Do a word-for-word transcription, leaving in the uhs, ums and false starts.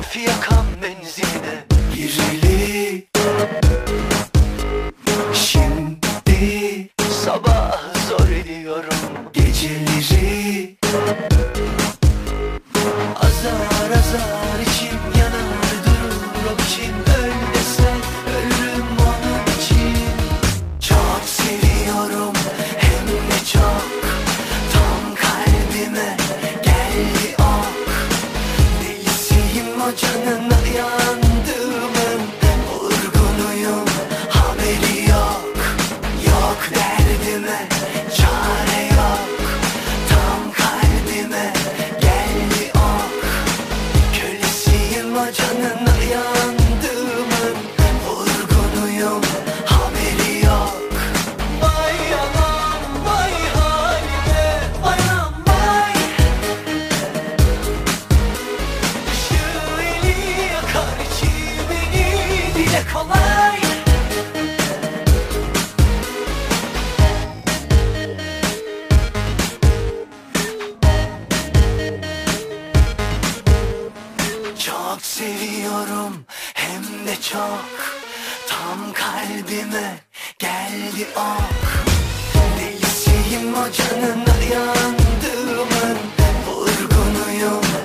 Hafif yakan benzine Gireli şimdi sabah zor ediyorum. geceleri Azar azar içim yanar durur o biçim. Öl desen ölürüm onun için. çok seviyorum hem de çok. Tam kalbime geldi ok. Delisiyim o canına yandığımın. Vurgunuyum haberi yok. Yok derdime çare yok. Tam kalbime geldi ok. Kölesiyim o canına yandığımın. Vurgunuyum haberi yok. Vay anam vay halime, vay anam vay. Işığı eli yakar içimini, dile kolay. Çok seviyorum hem de çok. Tam kalbime geldi ok. Delisiyim o canına yandığımın. Vurgunuyum